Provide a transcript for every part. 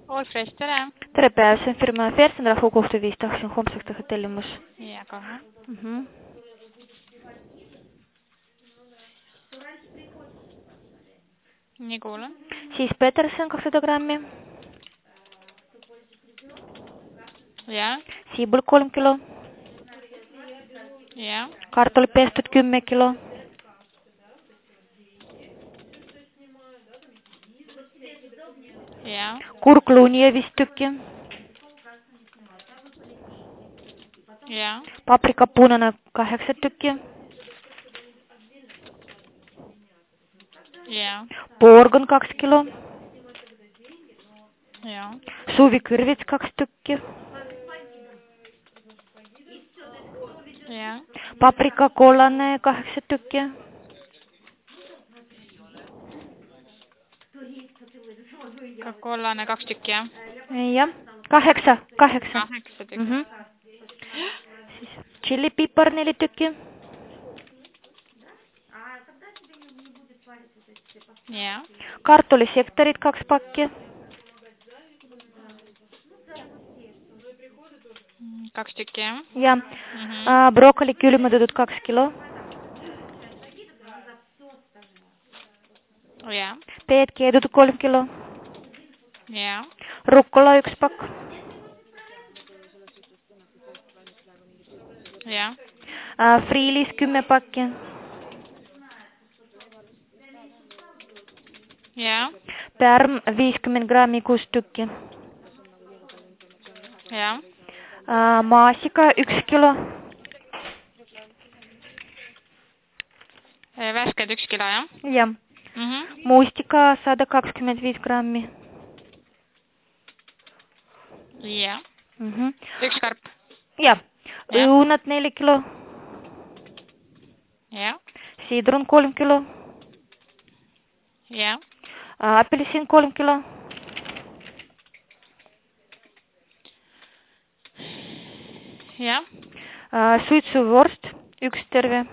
All fresh, tere. Tere päev, see on firma Fersen rahvakohtuviis, tahaksin homseks teha tellimus. Ja, kohe. Nii kuulen. Siis Peterson 200 grammi. Ja. Siibul 3 kilo. Ja. Kartulipestud 10 kilo. Ja. Kurkluunia 5 tükki. Ja. Paprika punane 8 tükki. Ja. Porgon 2 kilo. Ja. Suvikõrvits 2 tükki. Ja. Paprika kollane 8 tükki. Ka kollane 2 tükki, jah? Jah, 8 tükki. Siis tšillipipar 4 tükki. Ja. Kartulisektorid 2 pakki. 2 tükki, jah? Ja. Brokoli külmutatud 2 kilo. Ja. Peed keedutud 3 kilo. Ja. Rukkola 1 pakk. Ja. Friilis 10 pakki. Ja. Pärm 50 grammi 6 tükki. Ja. Maasika 1 kilo. Värsked 1 kilo, jah? Ja. Muustika 125 grammi. Ja. 1 karp. Ja. Õunad 4 kilo. Ja. Siidrun 3 kilo. Ja. Apelsin 3 kilo. Ja. Suitsuvorst 1 terve.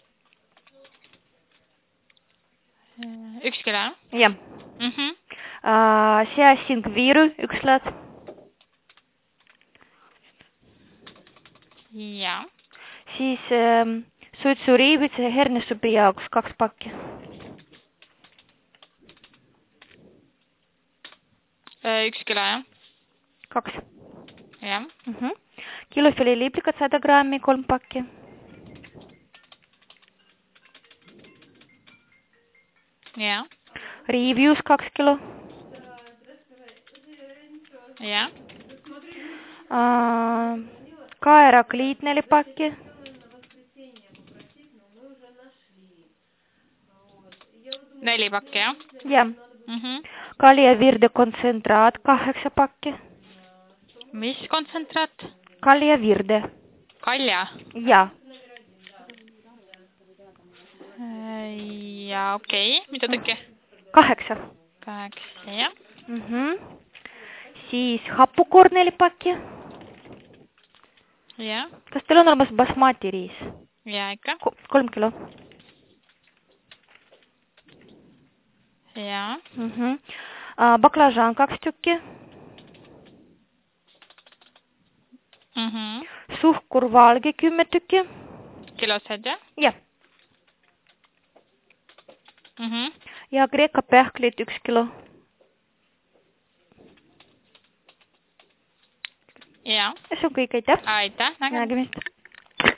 1 kilo, jah? Ja. Seasingviiru 1 laad. Ja. Siis suitsuriibitsa ja hernesupi jaoks 2 pakki. 1 kilo, jah? 2. Ja. Kilofilet liblikat 100 grammi 3 pakki. Ja. Riivius 2 kilo. Ja. Kaerakliit 4 pakki. Neli pakki, jah? Ja. Kaljavirde kontsentraat 8 pakki. Mis kontsentraat? Kaljavirde. Kalja? Ja. Ja, okei. Mida tükki? 8. 8, jah. Siis happukoor 4 pakki. Ja. Kas teil on olemas basmati riis? Ja, ikka. 3 kilo. Ja. Baklažaan 2 tükki. Suhkur valge 10 tükki. Kilosed, jah? Ja. Ja Kreeka pähklid 1 kilo. Ja. See on kõik, aitäh. Aitäh, nägemist.